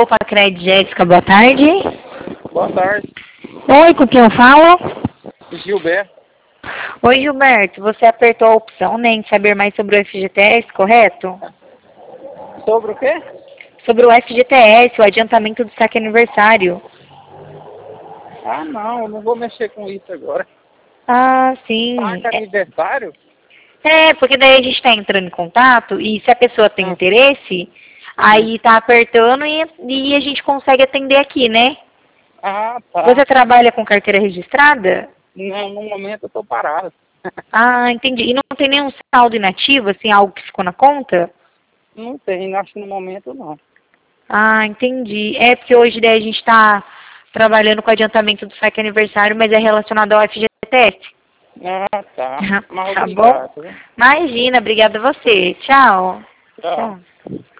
Poupa Crédito, Jéssica, boa tarde. Boa tarde, Oi, com quem eu falo? Gilberto. Oi, Gilberto, você apertou a opção, né, em saber mais sobre o FGTS, correto? Sobre o quê? Sobre o FGTS, o adiantamento do saque aniversário. Ah, não, eu não vou mexer com isso agora. Ah, sim. Saca aniversário? Porque daí a gente está entrando em contato e se a pessoa tem interesse, aí tá apertando e a gente consegue atender aqui, né? Ah, tá. Você trabalha com carteira registrada? Não, no momento eu tô parado. Ah, entendi. E não tem nenhum saldo inativo, assim, algo que ficou na conta? Não tem, acho que no momento não. Ah, entendi. É porque hoje daí a gente está trabalhando com adiantamento do saque aniversário, mas é relacionado ao FGTS. Ah, tá. Mas Tá bom? obrigado. Imagina, obrigada a você. Tchau. Tchau. Tchau.